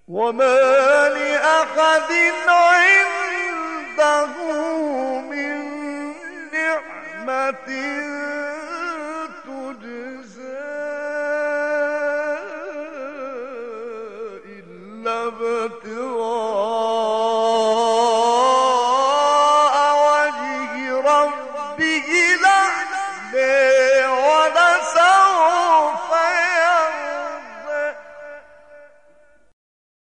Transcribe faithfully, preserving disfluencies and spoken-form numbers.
وما لأحد عنده من نعمة تجزى إلا ابتغاء وجه ربه الأعلى.